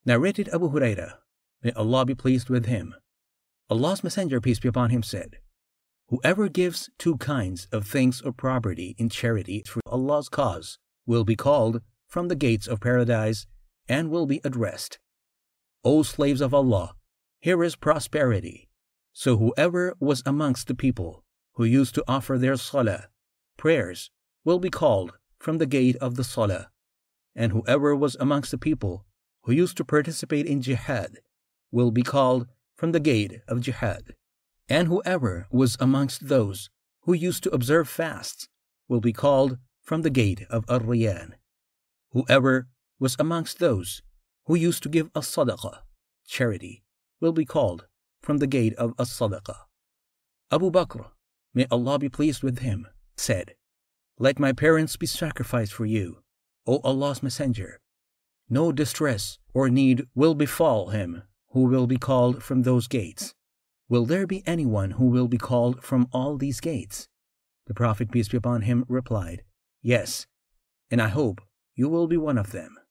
Narrated Abu Hurairah, may Allah be pleased with him, Allah's Messenger, peace be upon him, said, "Whoever gives two kinds of things or property in charity for Allah's cause will be called from the gates of paradise and will be addressed, 'O slaves of Allah, here is prosperity.' So whoever was amongst the people who used to offer their salah, prayers, will be called from the gate of the salah, and whoever was amongst the people who used to participate in jihad will be called from the gate of jihad, and whoever was amongst those who used to observe fasts will be called from the gate of ar-Rayyan. Whoever was amongst those who used to give a sadaqah, charity, will be called from the gate of as-sadaqah." Abu Bakr, may Allah be pleased with him, said, "Let my parents be sacrificed for you, O Allah's Messenger. No distress or need will befall him who will be called from those gates. Will there be anyone who will be called from all these gates?" The Prophet, peace be upon him, replied, "Yes, and I hope you will be one of them."